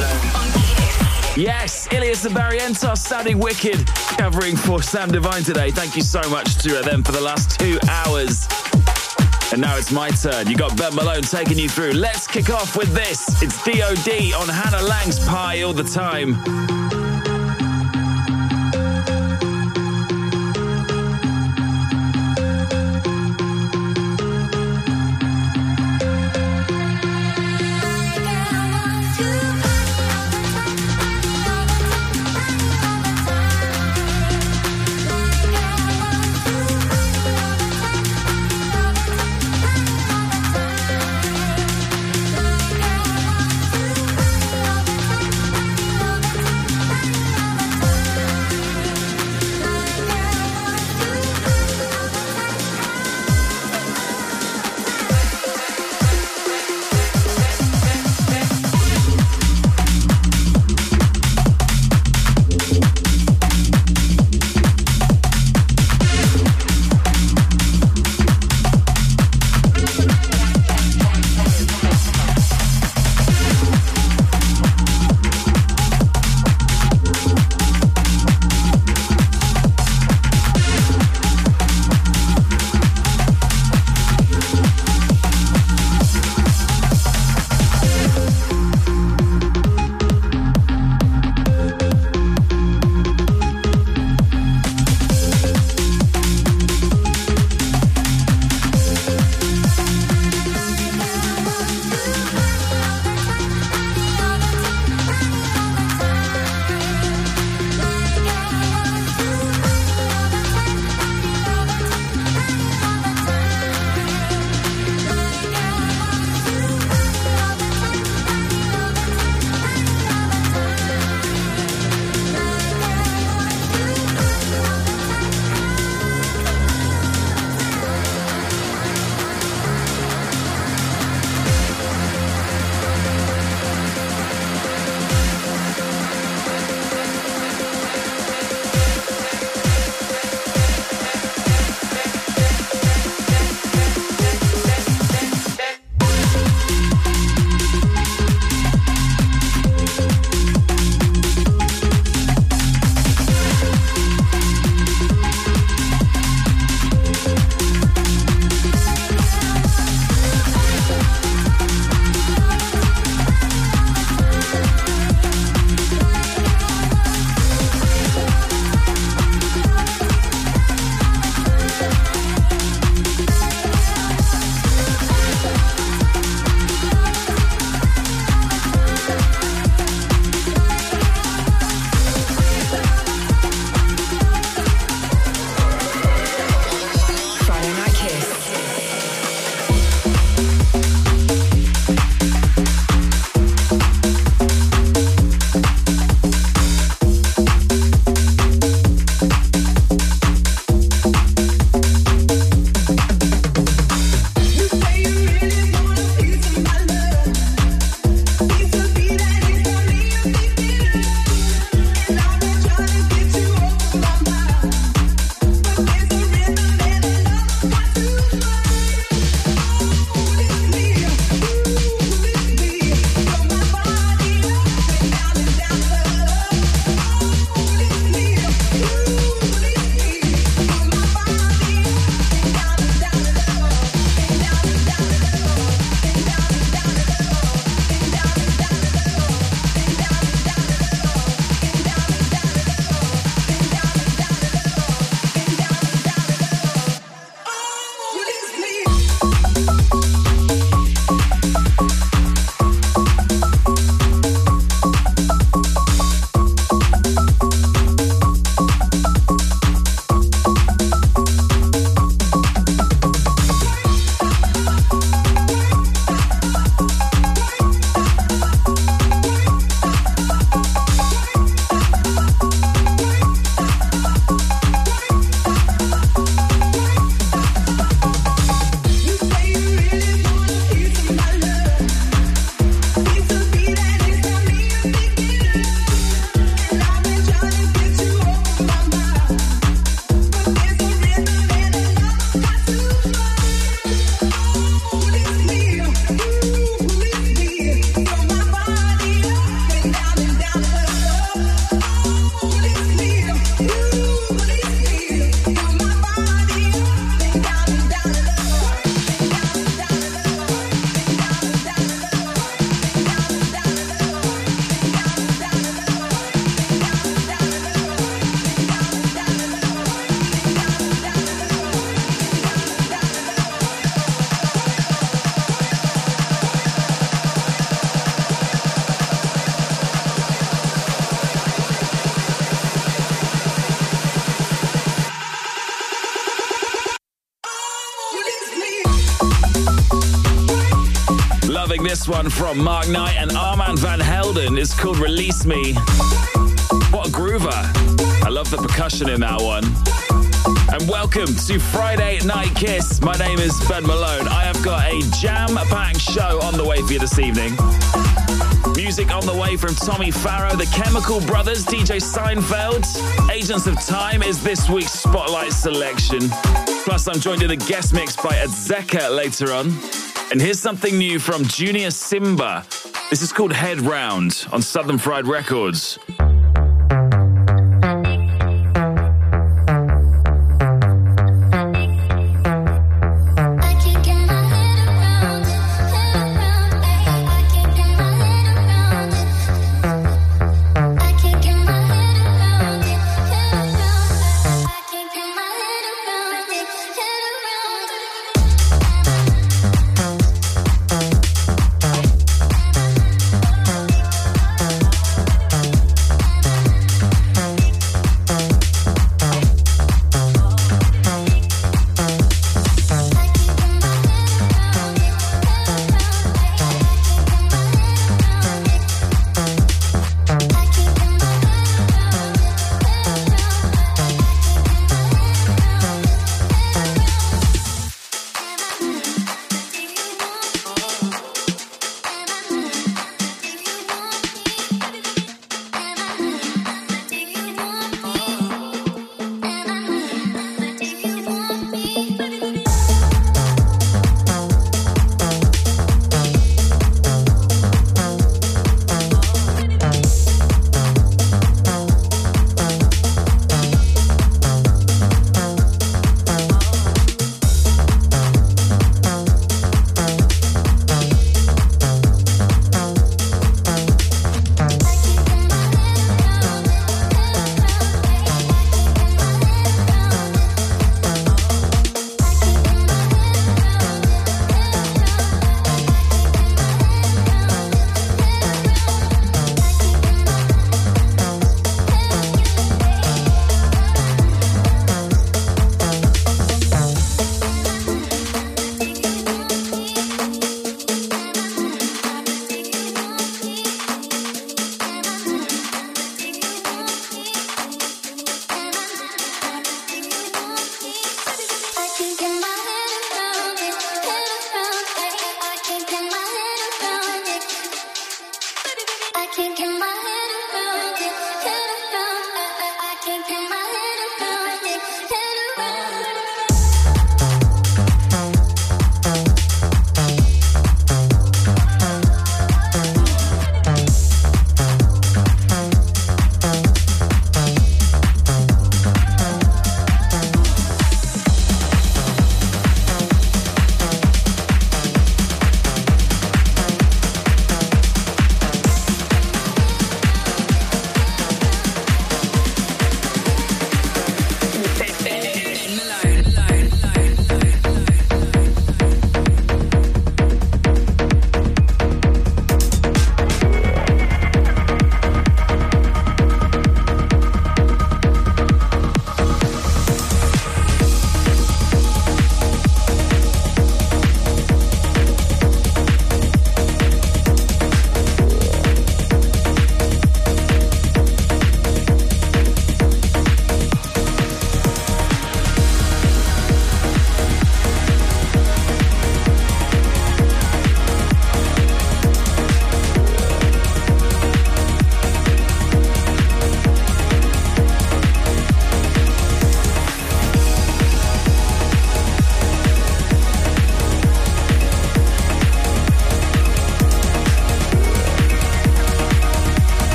Yes, Ilias and Barrientos sounding wicked, covering for Sam Divine today. Thank you so much to them for the last 2 hours. And now it's my turn. You got Ben Malone taking you through. Let's kick off with this. It's D.O.D. on Hannah Lang's Pie All the Time. Bye. This one from Mark Knight and Armand van Helden is called Release Me. What a groover. I love the percussion in that one. And welcome to Friday Night Kiss. My name is Ben Malone. I have got a jam-packed show on the way for you this evening. Music on the way from Tommy Farrow, The Chemical Brothers, DJ Seinfeld. Agents of Time is this week's Spotlight selection. Plus, I'm joined in a guest mix by Adzeka later on. And here's something new from Junior Simba. This is called Head Round on Southern Fried Records.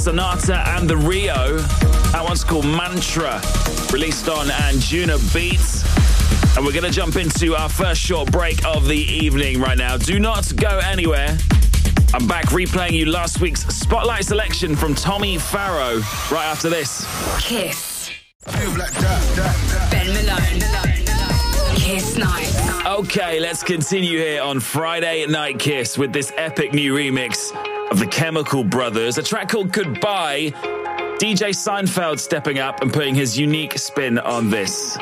Sonata and the Rio. That one's called Mantra, released on Anjuna Beats. And we're going to jump into our first short break of the evening right now. Do not go anywhere. I'm back replaying you last week's Spotlight selection from Tommy Farrow right after this. Kiss. Ben Malone. Kiss Night. Okay, let's continue here on Friday Night Kiss with this epic new remix of the Chemical Brothers, a track called Goodbye. DJ Seinfeld stepping up and putting his unique spin on this.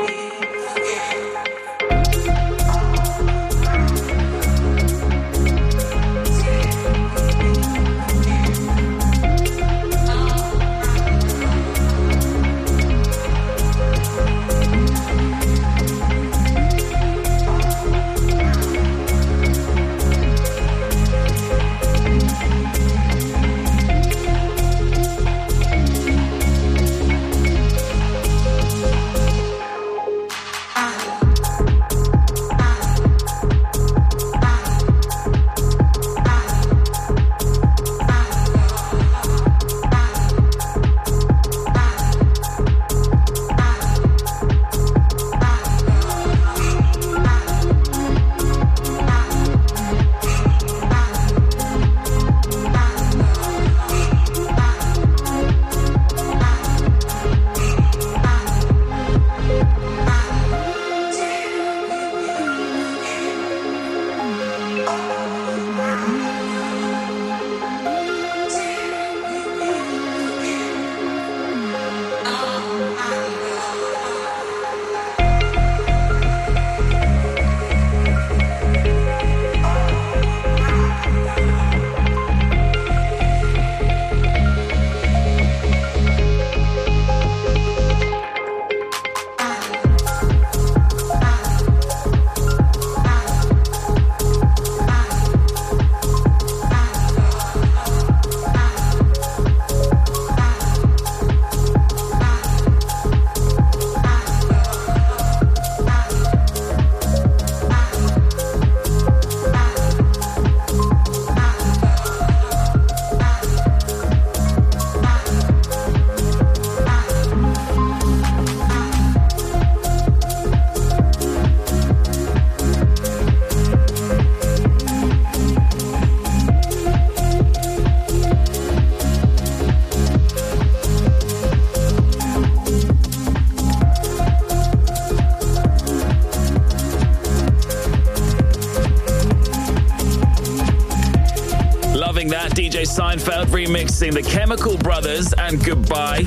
DJ Seinfeld remixing the Chemical Brothers and Goodbye.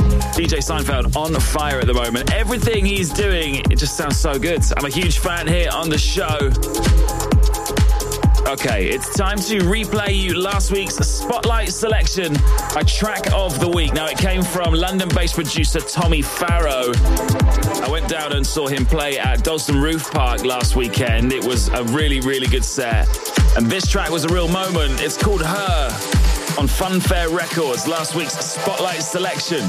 DJ Seinfeld on fire at the moment. Everything he's doing, it just sounds so good. I'm a huge fan here on the show. Okay, it's time to replay you last week's Spotlight selection, a track of the week. Now, it came from London-based producer Tommy Farrow. I went down and saw him play at Dalston Roof Park last weekend. It was a really, really good set. And this track was a real moment. It's called Her on Funfair Records, last week's Spotlight selection.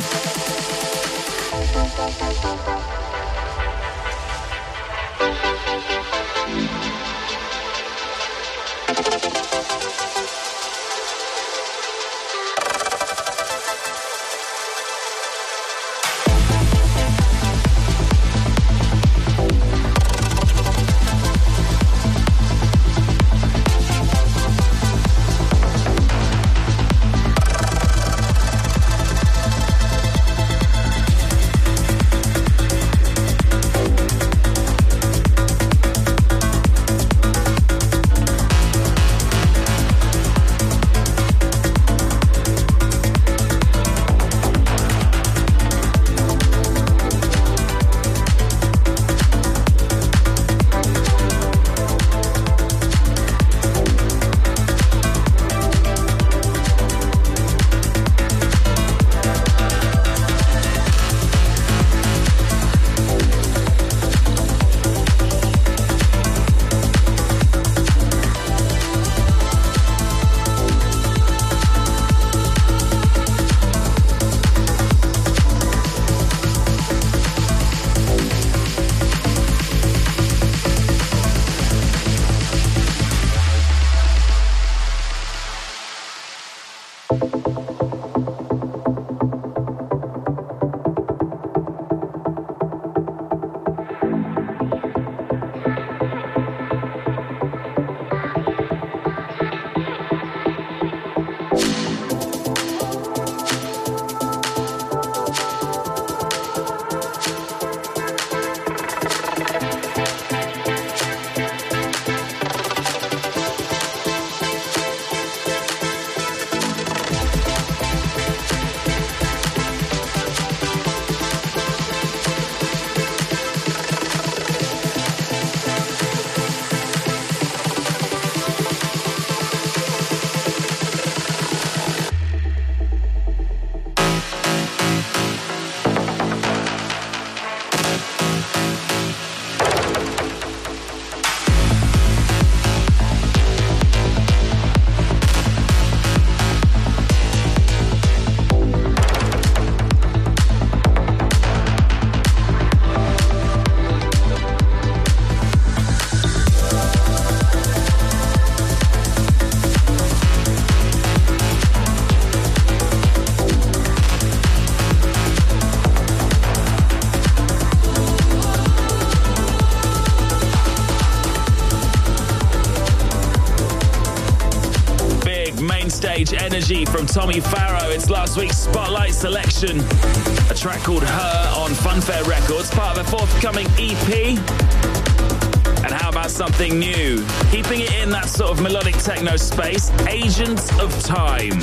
Energy from Tommy Farrow. It's last week's Spotlight selection. A track called Her on Funfair Records, part of a forthcoming EP. And how about something new? Keeping it in that sort of melodic techno space, Agents of Time.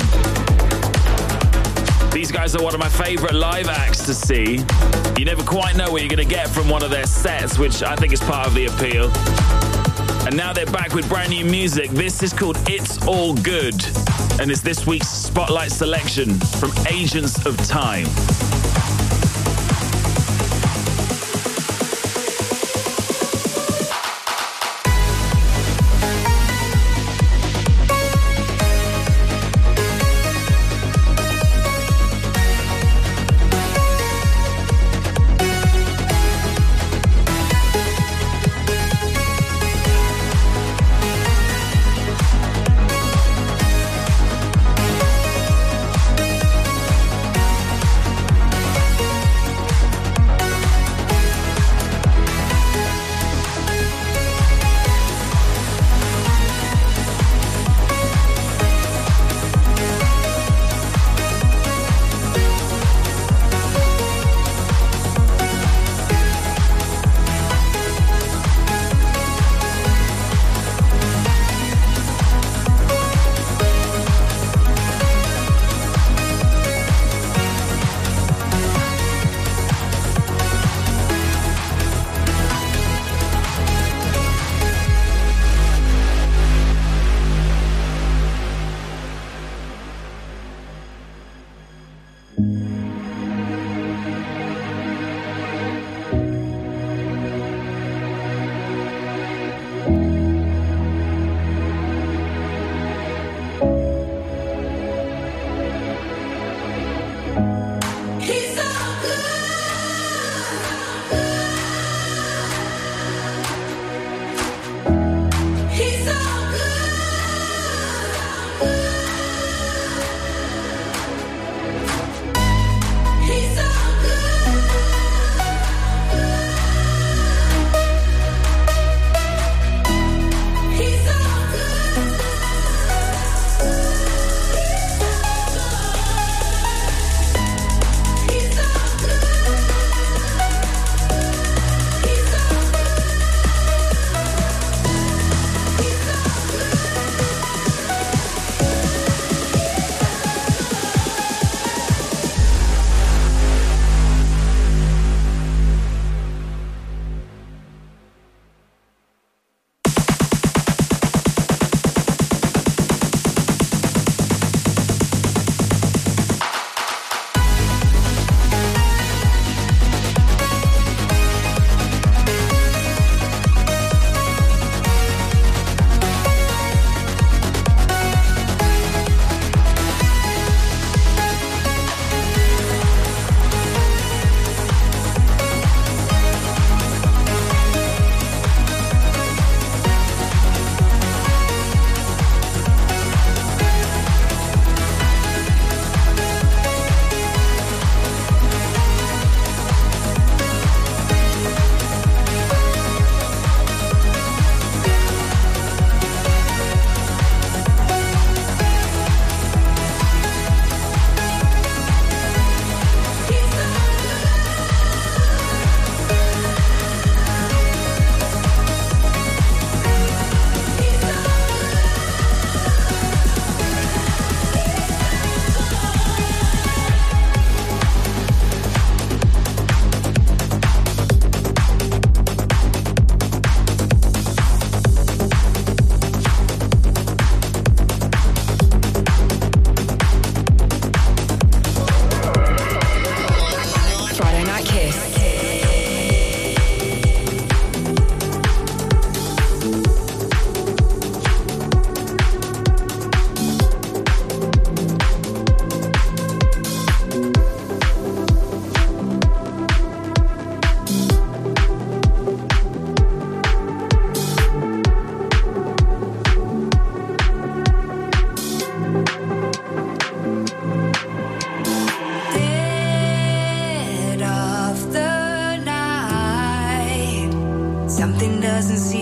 These guys are one of my favourite live acts to see. You never quite know what you're going to get from one of their sets, which I think is part of the appeal. And now they're back with brand new music. This is called It's All Good. And it's this week's Spotlight selection from Agents of Time.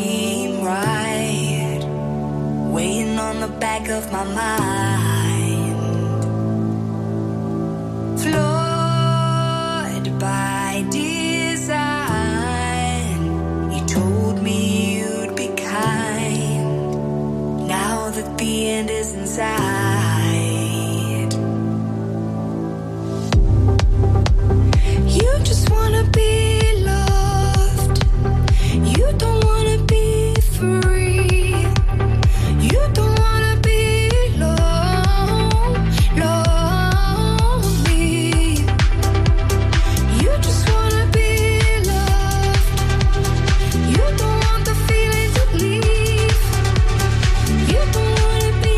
back of my mind. by design. You told me you'd be kind. Now that the end is inside, you just wanna be loved. You don't wanna be free. You don't wanna be lonely. You just wanna be loved. You don't want the feeling to leave. You don't wanna be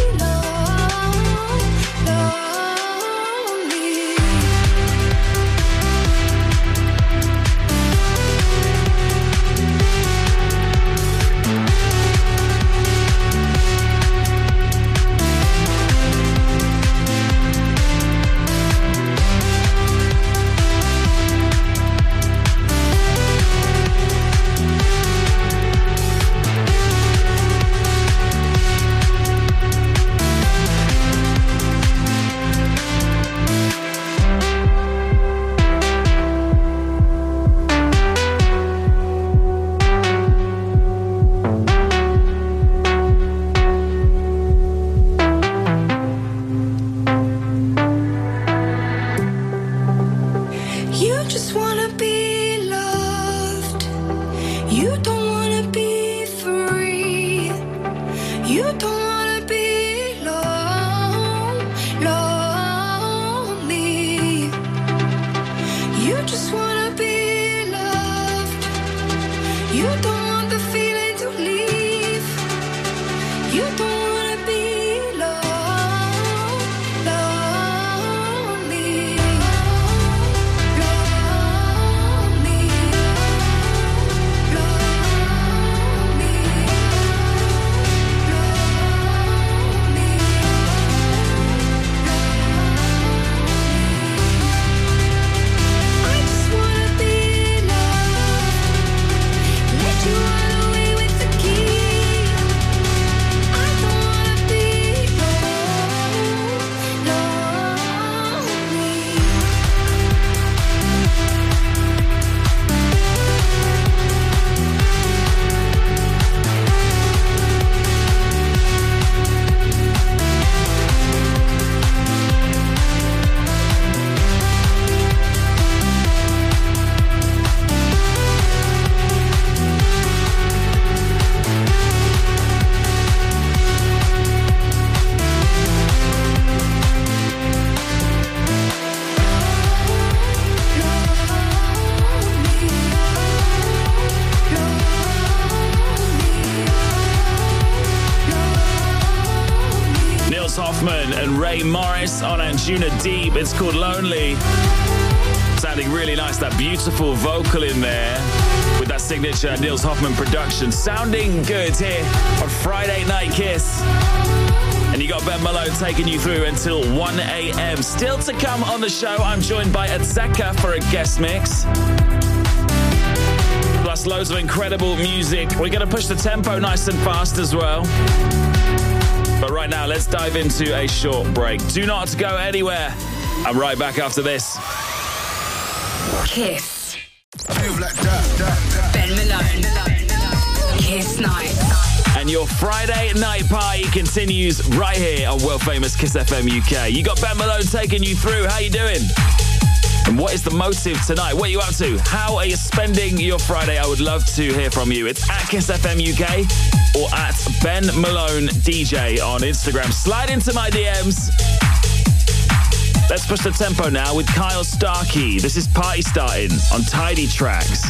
Ray Morris on Anjuna Deep. It's called Lonely. Sounding really nice, that beautiful vocal in there with that signature Nils Hoffman production. Sounding good here on Friday Night Kiss. And you got Ben Malone taking you through until 1 a.m. Still to come on the show, I'm joined by Atseka for a guest mix. Plus loads of incredible music. We're going to push the tempo nice and fast as well. But right now, let's dive into a short break. Do not go anywhere. I'm right back after this. Kiss. Ben Malone. Kiss Night. And your Friday night party continues right here on world famous Kiss FM UK. You got Ben Malone taking you through. How you doing? And what is the motive tonight? What are you up to? How are you spending your Friday? I would love to hear from you. It's at Kiss FM UK or at Ben Malone DJ on Instagram. Slide into my DMs. Let's push the tempo now with Kyle Starkey. This is Party Starting on Tidy Tracks.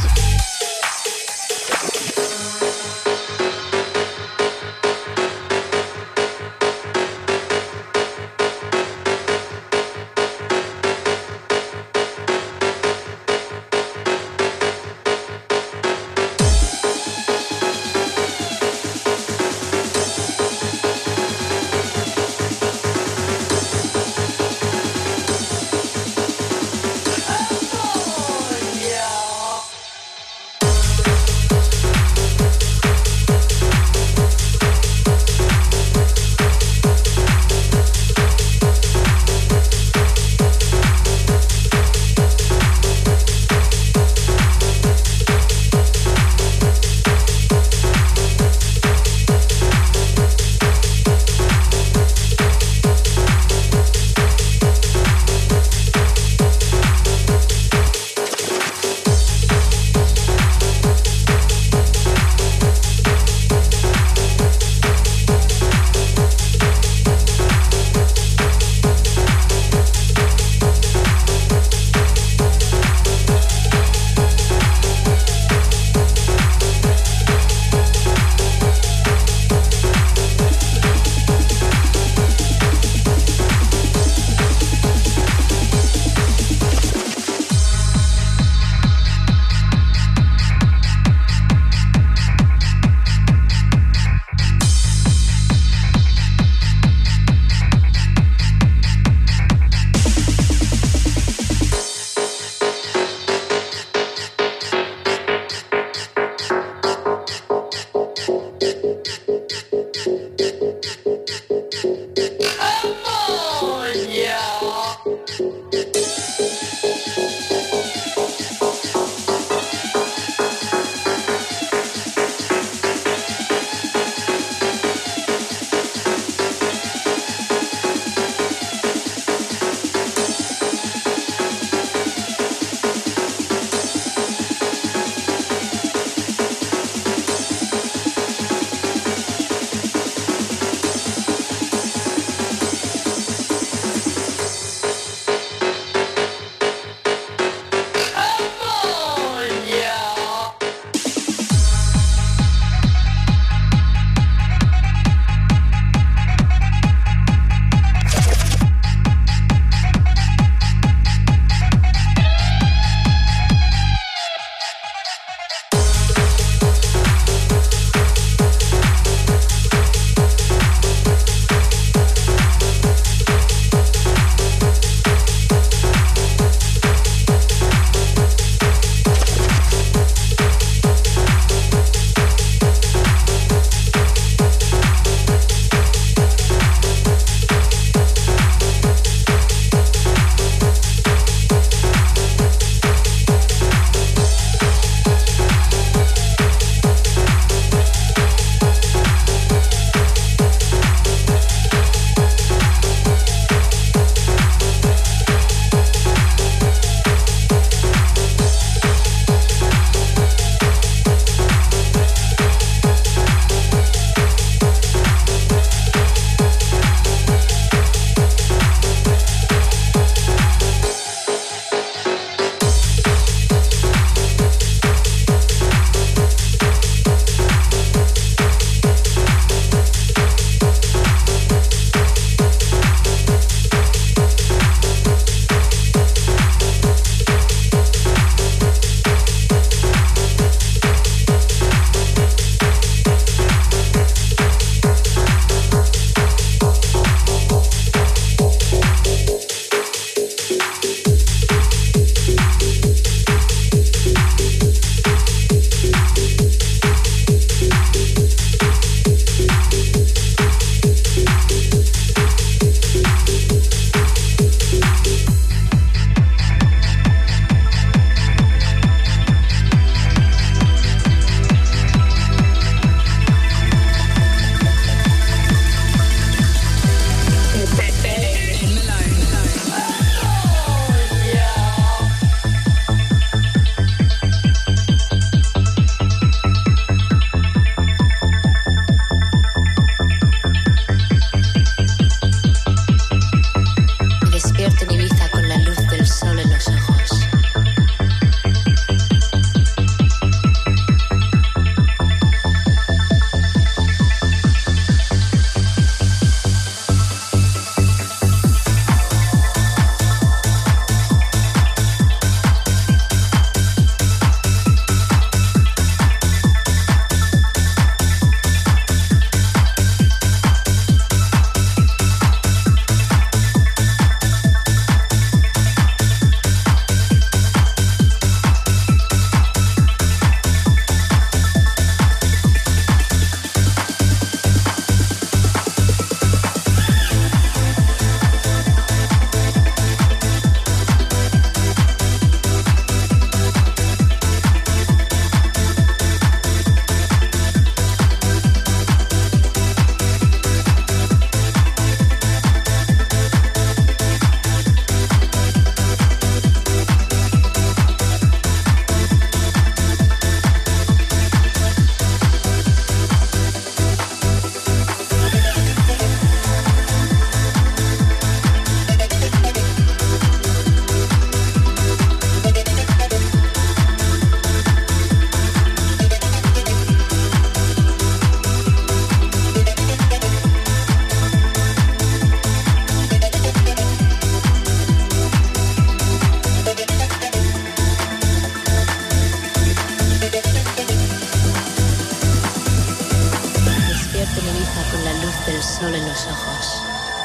sol en los ojos.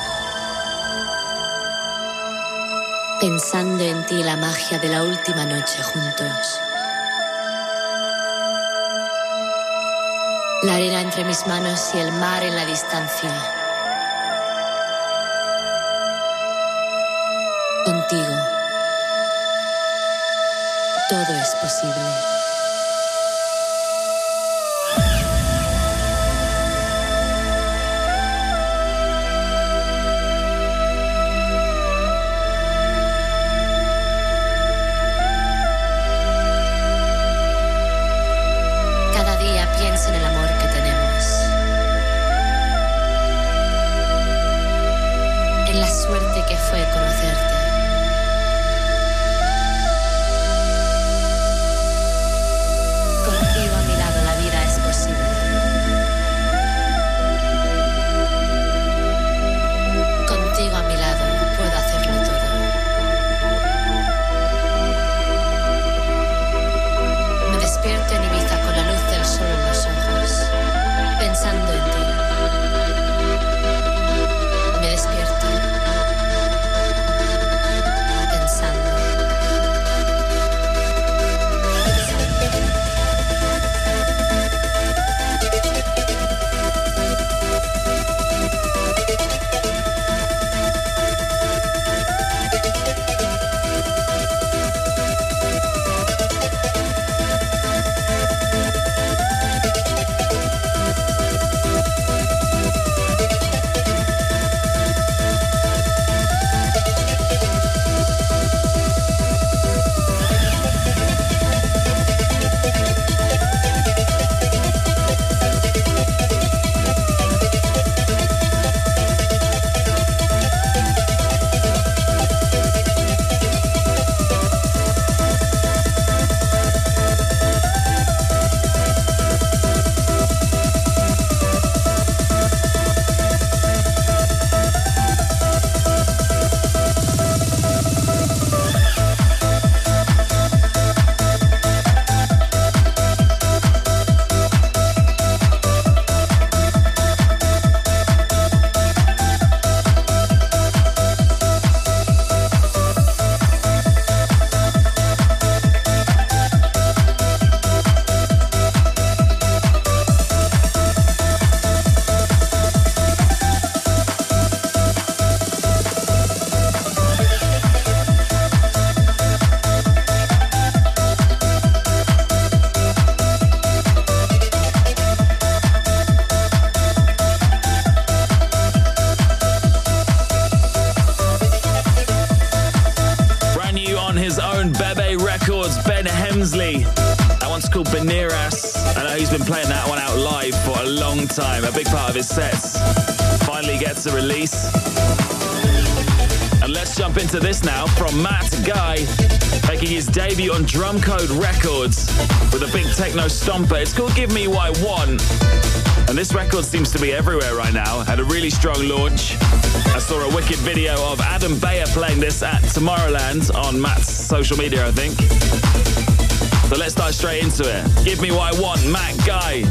Pensando en ti, la magia de la última noche juntos. La arena entre mis manos y el mar en la distancia. Contigo, todo es posible. A big part of his sets finally gets a release. And let's jump into this now from Matt Guy, making his debut on Drumcode Records with a big techno stomper. It's called Give Me What I Want, and this record seems to be everywhere right now. Had a really strong launch. I saw a wicked video of Adam Beyer playing this at Tomorrowland on Matt's social media, I think. So let's dive straight into it. Give Me What I Want, Matt Guy.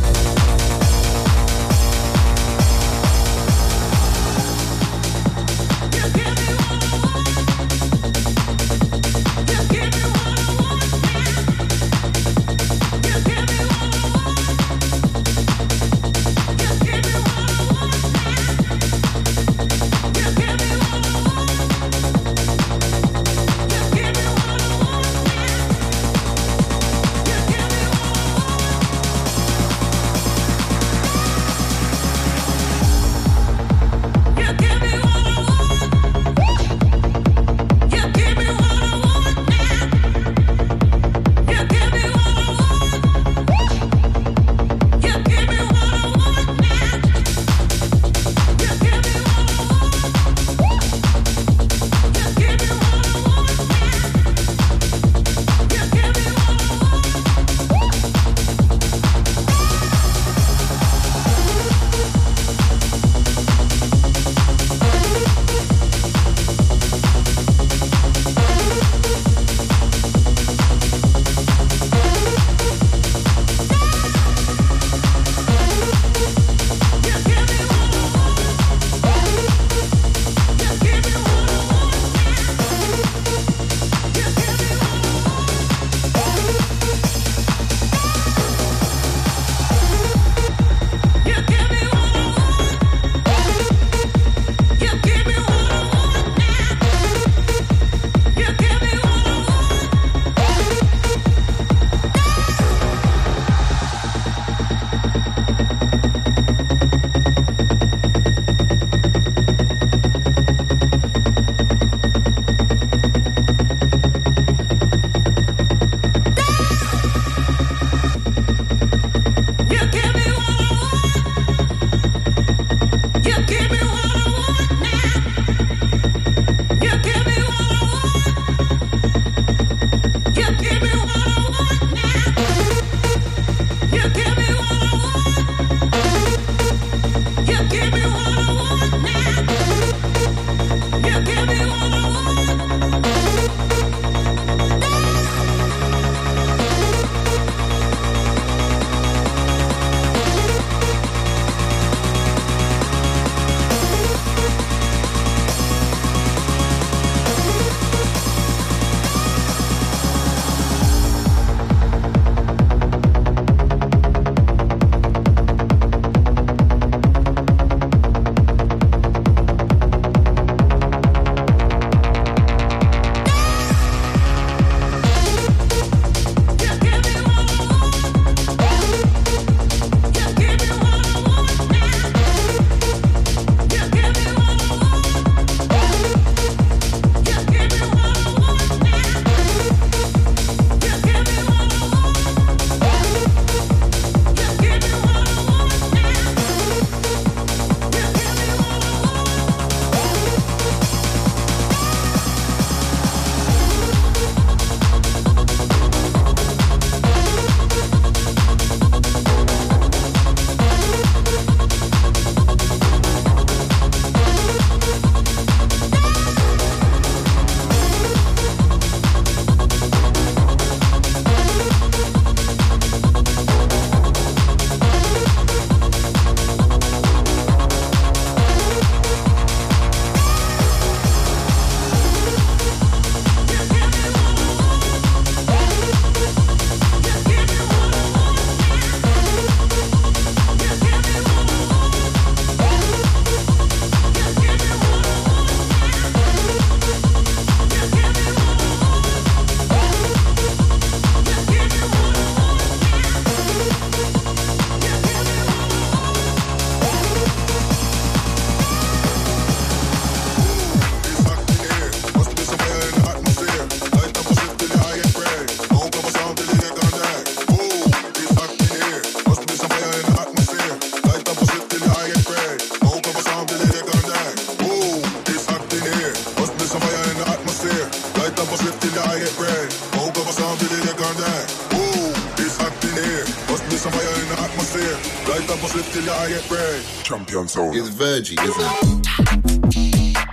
Ooh, it's hot in here. Must be some fire in the atmosphere. Light up a slip till your eye get red. Champion sound. It's Virgie, isn't it?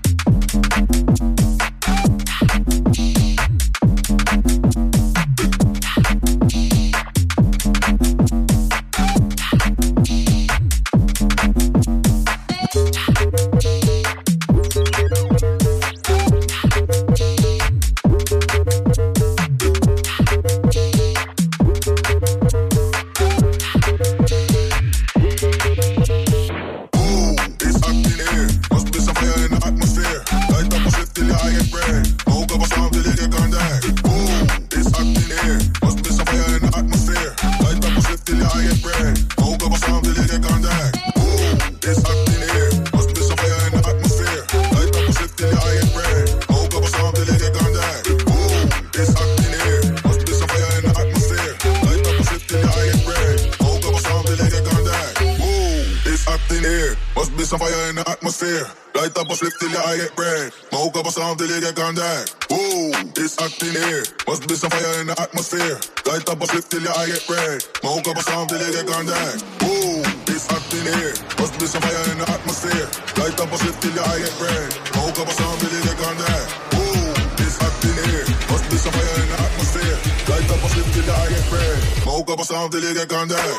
Till you get contact. Ooh, it's hot in here. Must be some fire in the atmosphere. Light up a slip till your eye get red. Smoke up a sound till you get contact. Ooh, it's hot in here. Must be some fire in the atmosphere. Light up a slip till your eye get red. Smoke up a sound till you get contact. Ooh, it's hot in here. Must be some fire in the atmosphere. Light up a slip till your eye get red. Smoke up a sound till you get contact.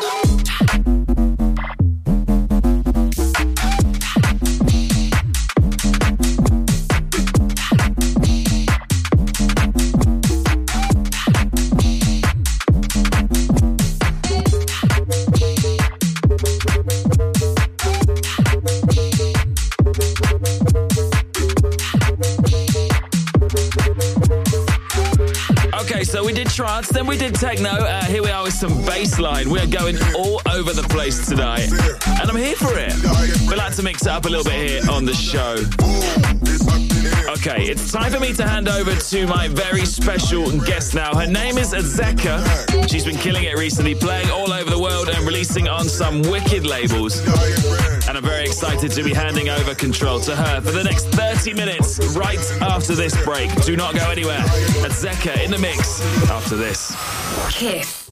Trance, then we did techno. Here we are with some bassline. We are going all over the place tonight, and I'm here for it. We like to mix it up a little bit here on the show. Okay, it's time for me to hand over to my very special guest now. Her name is Azeka. She's been killing it recently, playing all over the world and releasing on some wicked labels. And I'm very excited to be handing over control to her for the next 30 minutes right after this break. Do not go anywhere. Azeka in the mix after this. Kiss.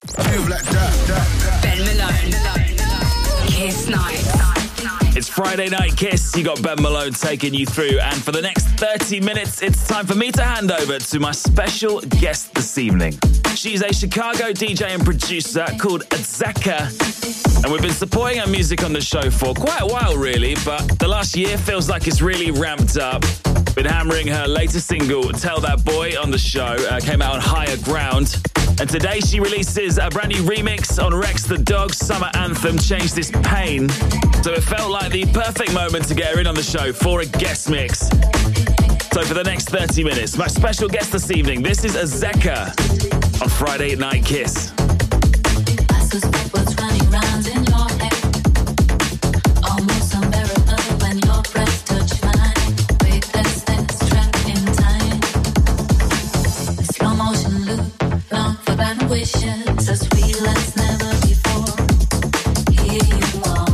Ben Malone. Kiss Night. It's Friday Night Kiss. You got Ben Malone taking you through. And for the next 30 minutes, it's time for me to hand over to my special guest this evening. She's a Chicago DJ and producer called Azeka. And we've been supporting her music on the show for quite a while, really. But the last year feels like it's really ramped up. Been hammering her latest single, Tell That Boy, on the show. Came out on Higher Ground. And today she releases a brand new remix on Rex the Dog's summer anthem, Change This Pain. So it felt like the perfect moment to get her in on the show for a guest mix. So for the next 30 minutes, my special guest this evening, this is Azeka on Friday Night Kiss. I suspect what's running round in your head. Almost unbearable when your breath touch mine. Weightless things trapped in time. The slow motion loop, long forgotten wishes, as sweet as never before. Here you are.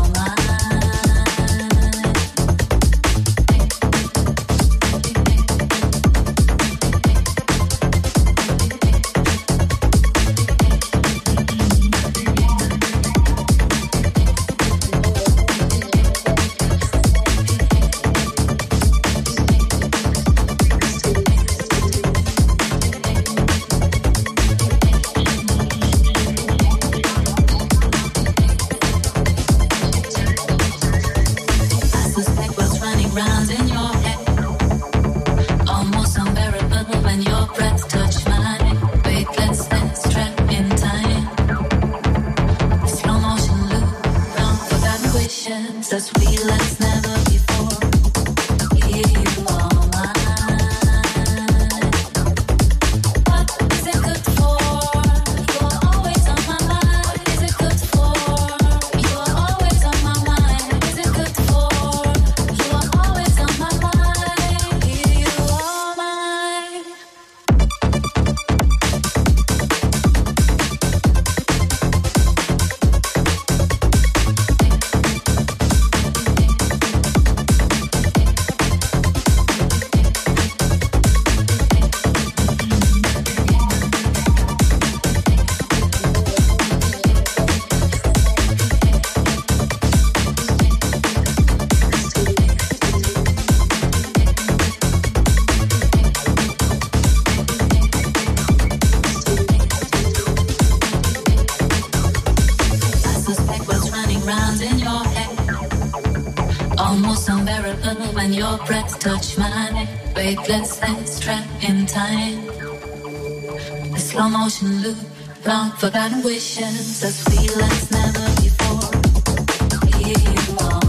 almost unbearable when your breath touch mine. Weightlessness trapped in time. The slow motion loop, long forgotten wishes, as sweet as never before. Here you are.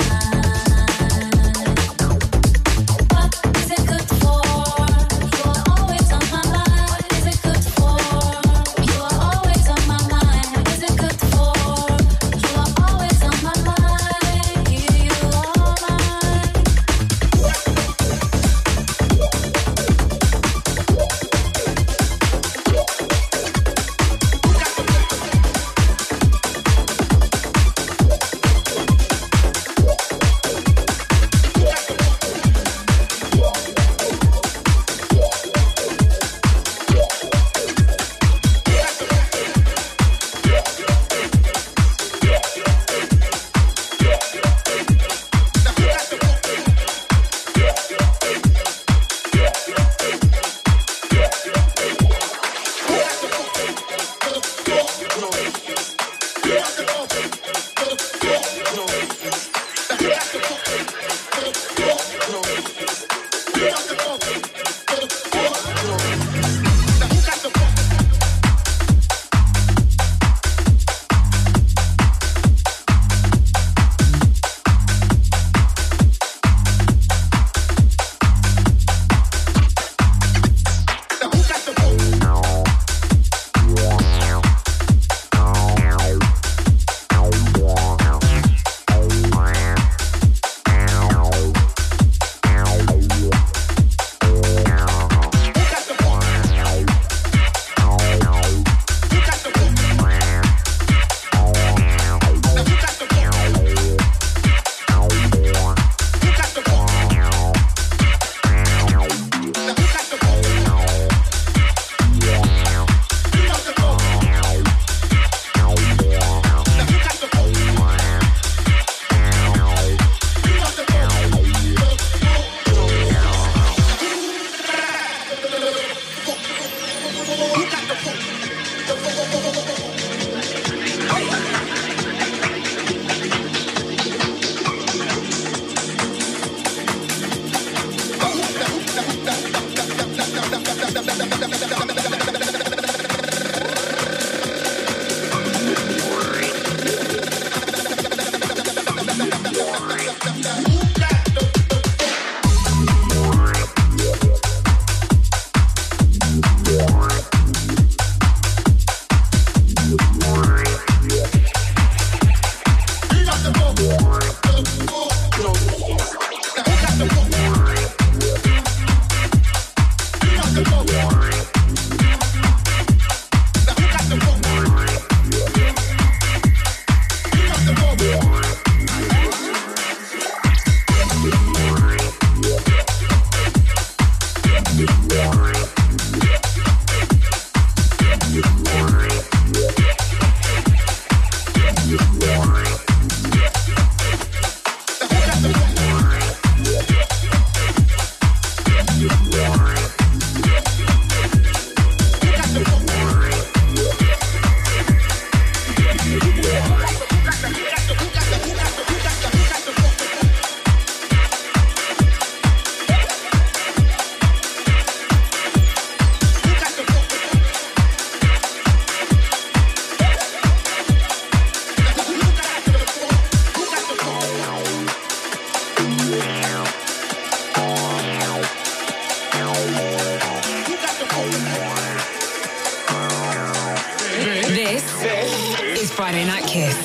Friday Night Kiss.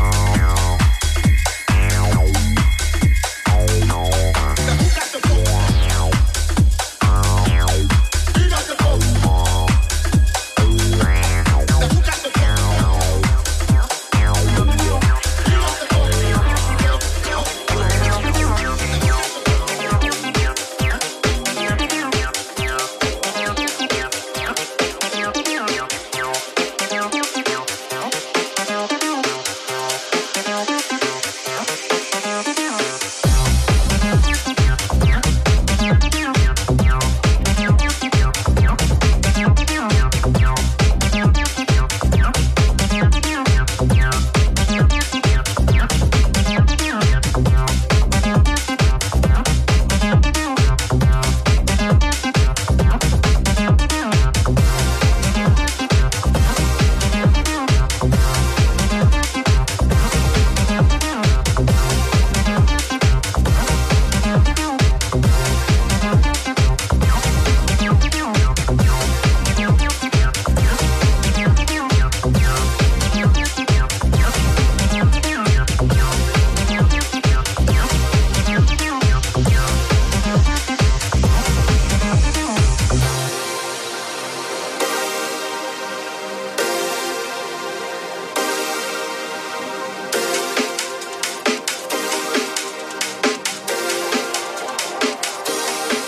Who got the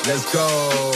Let's go.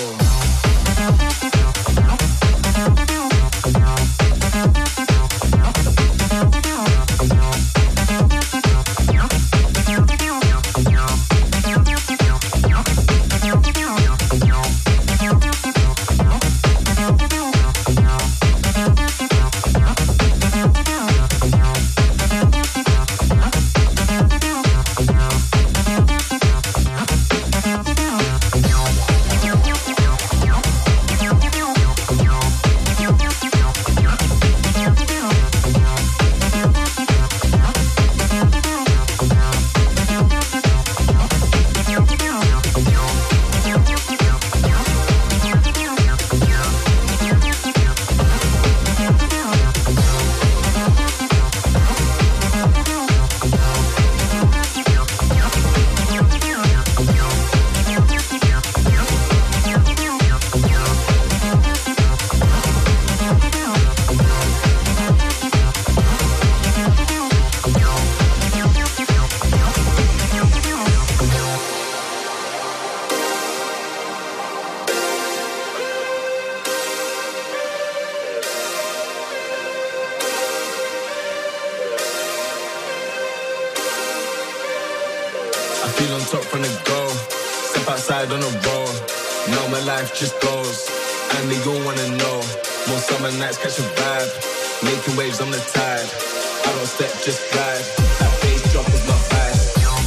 Feel on top from the go. Step outside on the road. Know my life just goes. And they all wanna know. More summer nights catch a vibe. Making waves on the tide. I don't step, just glide. That bass drop is my vibe.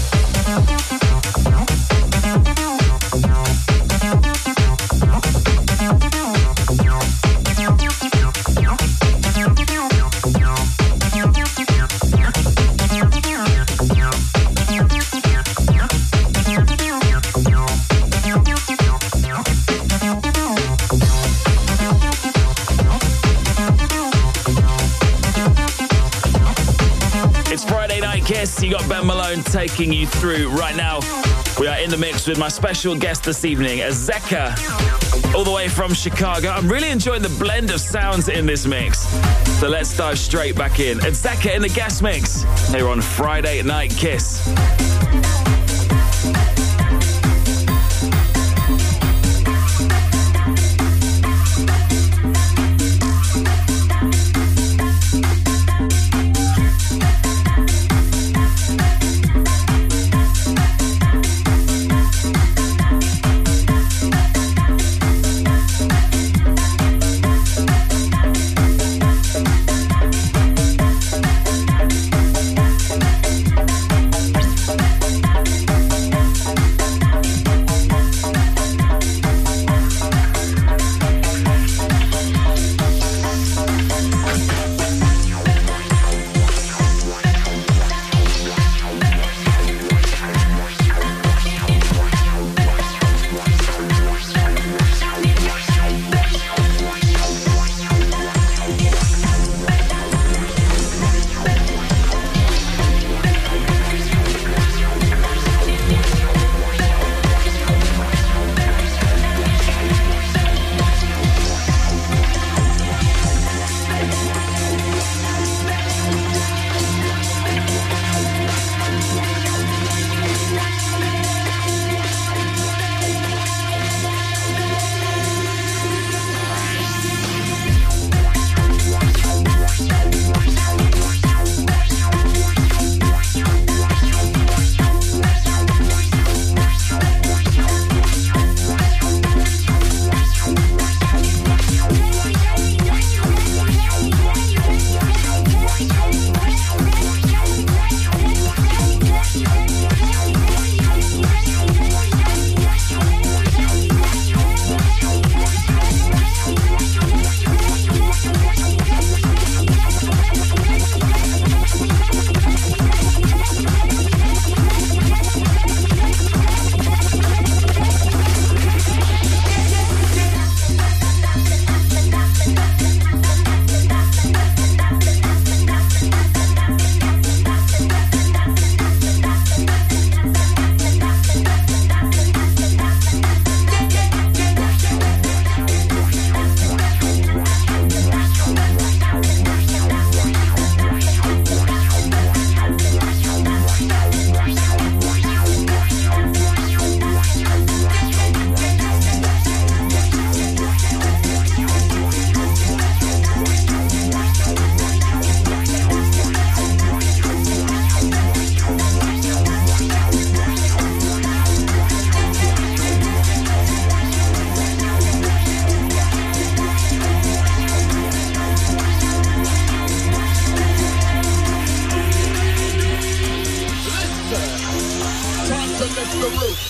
Kiss, you got Ben Malone taking you through right now. We are in the mix with my special guest this evening, Ezeka, all the way from Chicago. I'm really enjoying the blend of sounds in this mix. So let's dive straight back in. Ezeka in the guest mix here on Friday Night Kiss. the roof.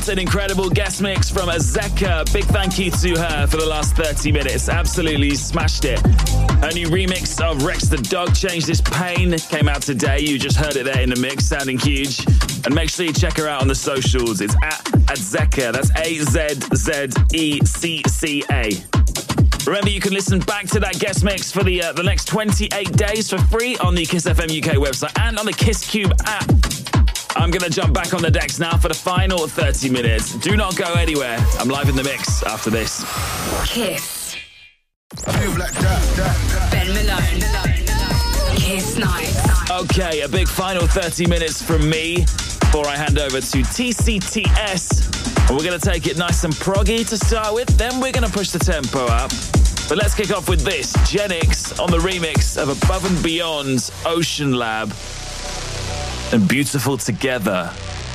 What an incredible guest mix from Azeka. Big thank you to her for the last 30 minutes. Absolutely smashed it. Her new remix of Rex the Dog, Change This Pain, came out today. You just heard it there in the mix, sounding huge. And make sure you check her out on the socials. It's at Azeka. That's AZZECCA. Remember, you can listen back to that guest mix for the next 28 days for free on the Kiss FM UK website and on the Kiss Cube app. I'm going to jump back on the decks now for the final 30 minutes. Do not go anywhere. I'm live in the mix after this. Kiss. Move like that. Ben Malone. Kiss Night. Okay, a big final 30 minutes from me before I hand over to TCTS. And we're going to take it nice and proggy to start with. Then we're going to push the tempo up. But let's kick off with this. Genix on the remix of Above and Beyond's Ocean Lab and Beautiful Together.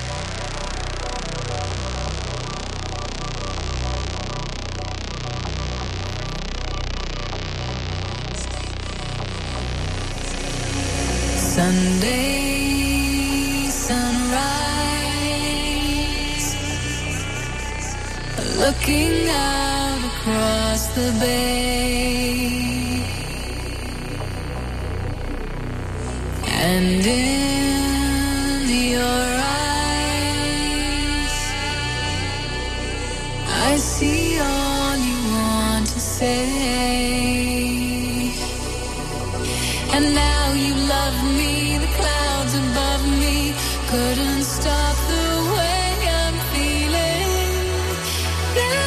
Sunday sunrise, looking out across the bay, and in your eyes I see all you want to say, and now you love me. The clouds above me couldn't stop the way I'm feeling now.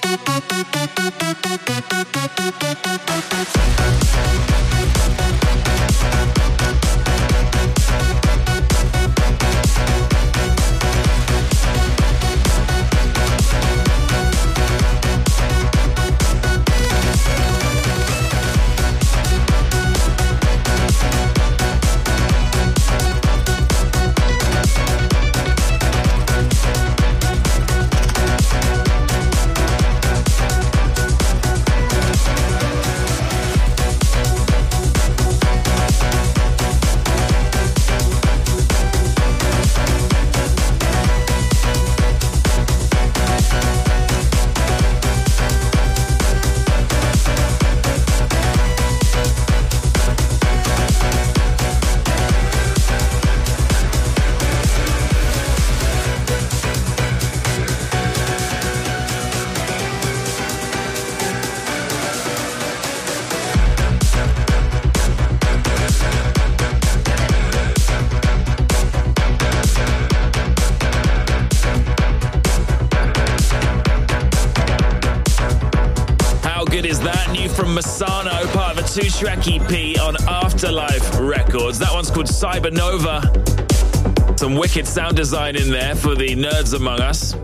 From Masano, part of a 2-track EP on Afterlife Records. That one's called Cybernova. Some wicked sound design in there for the nerds among us.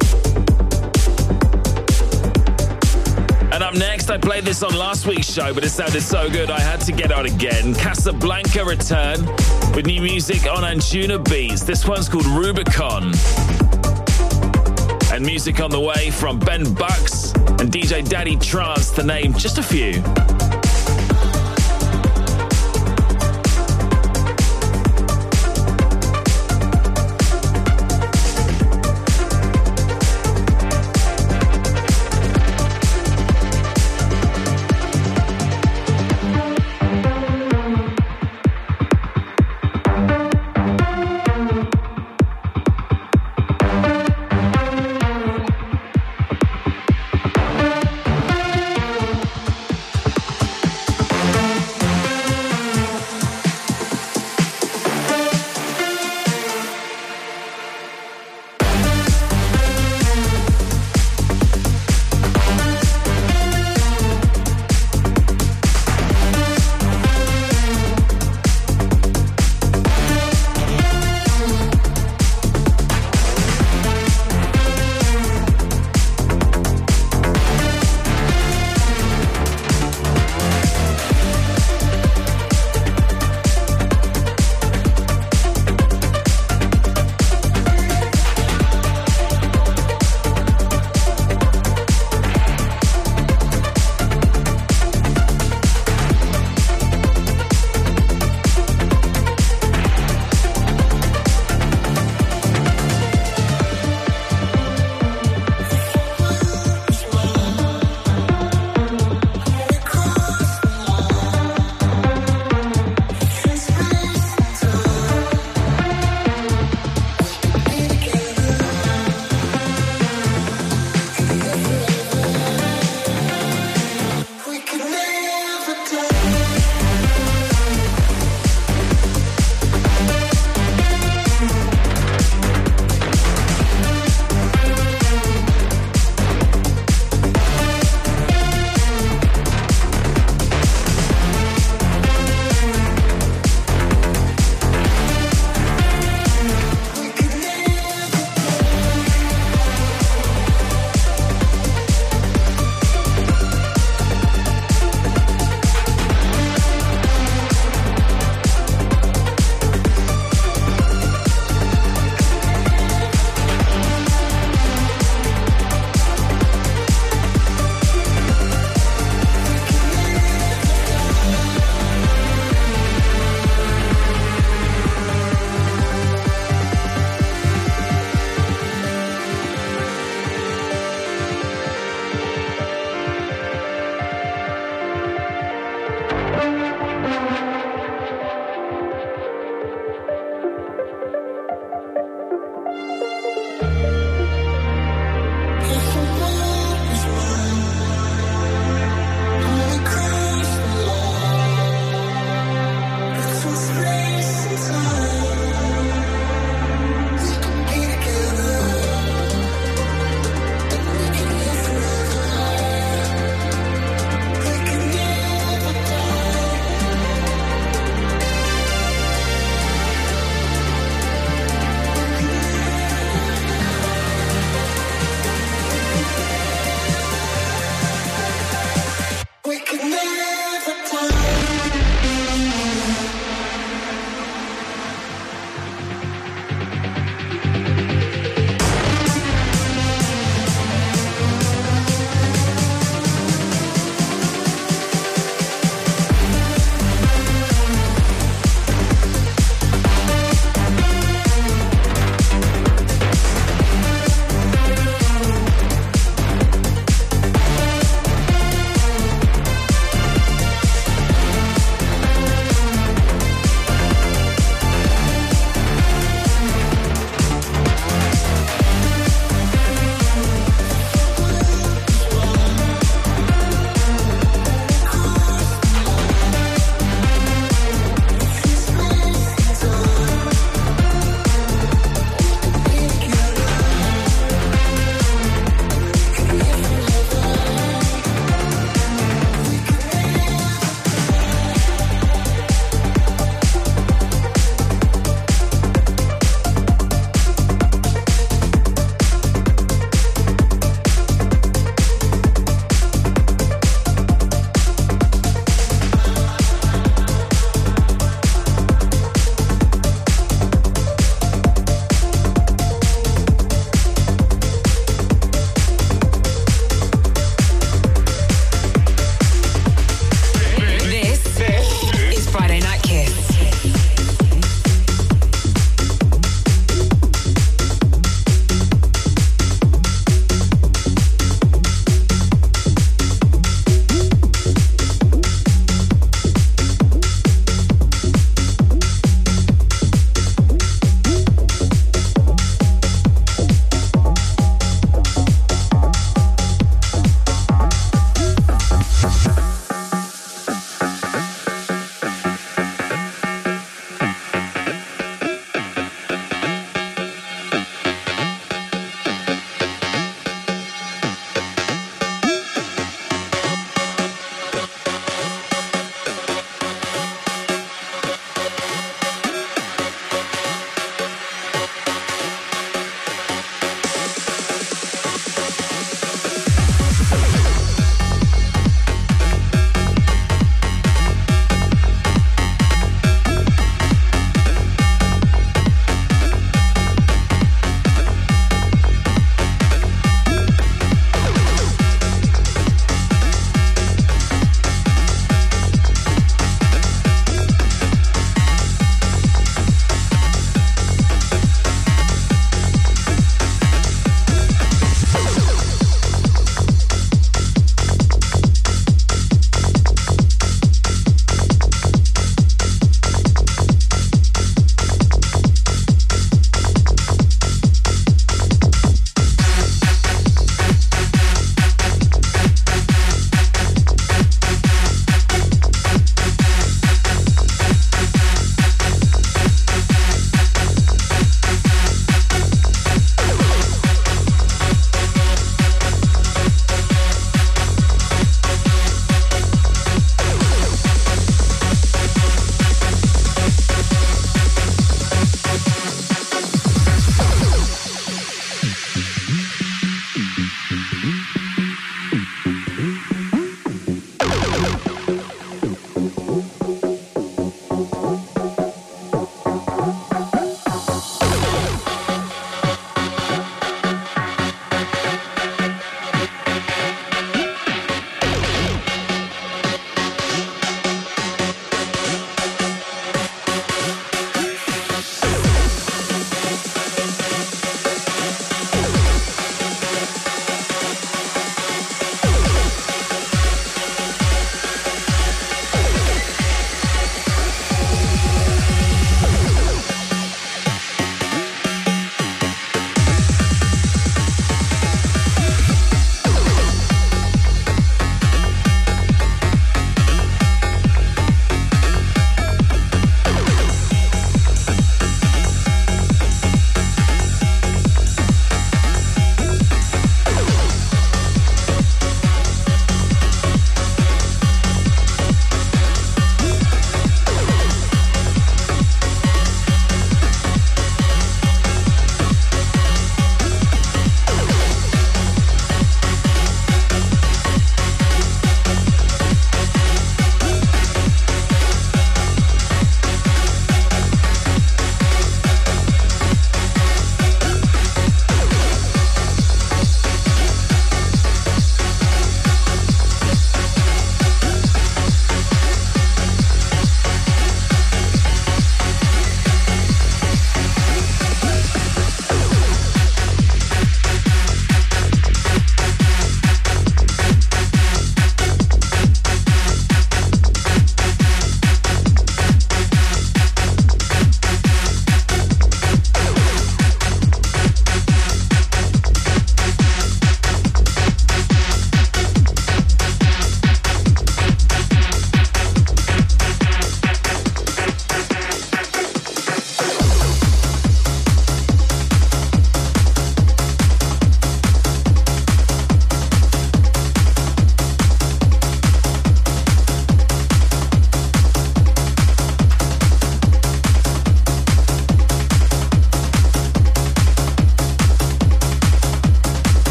And up next, I played this on last week's show, but it sounded so good I had to get on again. Casablanca return with new music on Anjuna Beats. This one's called Rubicon. And music on the way from Ben Bucks and DJ Daddy Trance, to name just a few.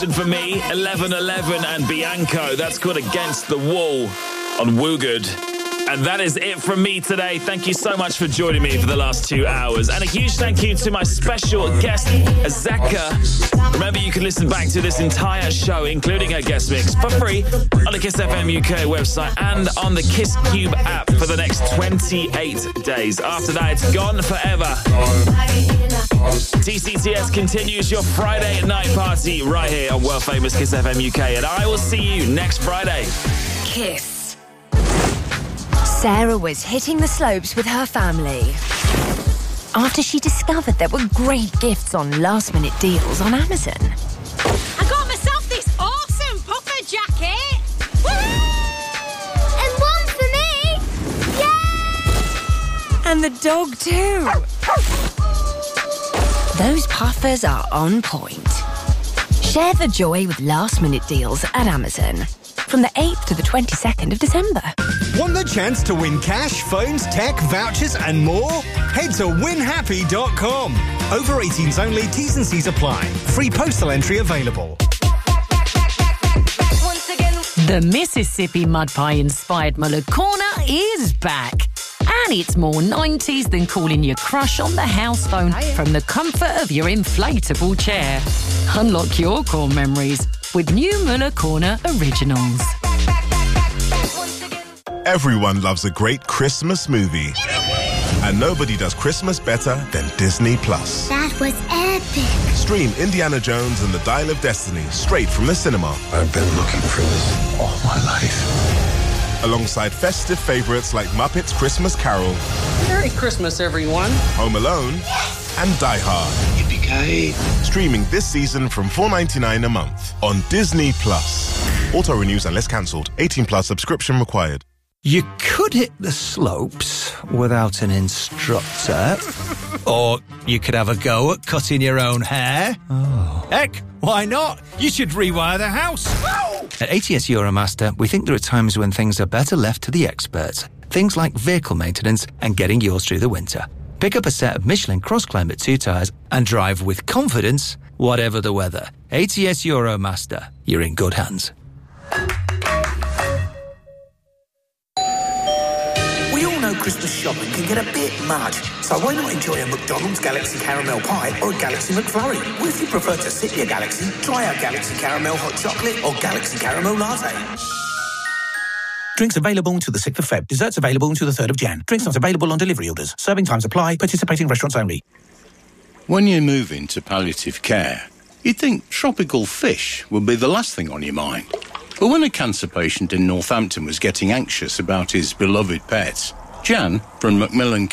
selection for me, 1111 and Bianco. That's called Against the Wall on Woogood. And that is it from me today. Thank you so much for joining me for the last 2 hours. And a huge thank you to my special guest, Azaka. Remember, you can listen back to this entire show, including her guest mix, for free on the Kiss FM UK website and on the Kiss Cube app for the next 28 days. After that, it's gone forever. TCTS continues your Friday night party right here on world famous Kiss FM UK. And I will see you next Friday. Kiss. Sarah was hitting the slopes with her family after she discovered there were great gifts on last-minute deals on Amazon. I got myself this awesome puffer jacket. And one for me! Yay! And the dog too. Those puffers are on point. Share the joy with last-minute deals at Amazon from the 8th to the 22nd of December. Want the chance to win cash, phones, tech, vouchers and more? Head to winhappy.com. Over 18s only, T's and C's apply. Free postal entry available. The Mississippi Mud Pie inspired Muller Corner is back. And it's more 90s than calling your crush on the house phone from the comfort of your inflatable chair. Unlock your core memories with new Muller Corner Originals. Everyone loves a great Christmas movie. And nobody does Christmas better than Disney+. That was epic. Stream Indiana Jones and the Dial of Destiny straight from the cinema. I've been looking for this all my life. Alongside festive favorites like Muppets Christmas Carol, Merry Christmas, everyone. Home Alone, and Die Hard. Yippee-ki-yay. Streaming this season from $4.99 a month on Disney+. Auto renews unless cancelled. 18+ subscription required. You could hit the slopes without an instructor, or you could have a go at cutting your own hair. Oh. Heck, why not? You should rewire the house. At ATS Euromaster, we think there are times when things are better left to the experts. Things like vehicle maintenance and getting yours through the winter. Pick up a set of Michelin Cross Climate 2 tyres and drive with confidence, whatever the weather. ATS Euromaster, you're in good hands. Christmas shopping can get a bit much, so why not enjoy a McDonald's Galaxy Caramel Pie or a Galaxy McFlurry? Or if you prefer to sip your Galaxy, try our Galaxy Caramel Hot Chocolate or Galaxy Caramel Latte. Drinks available until the 6th of Feb. Desserts available until the 3rd of Jan. Drinks not available on delivery orders. Serving times apply. Participating restaurants only. When you move into palliative care, you'd think tropical fish would be the last thing on your mind. But when a cancer patient in Northampton was getting anxious about his beloved pets, Jan from Macmillan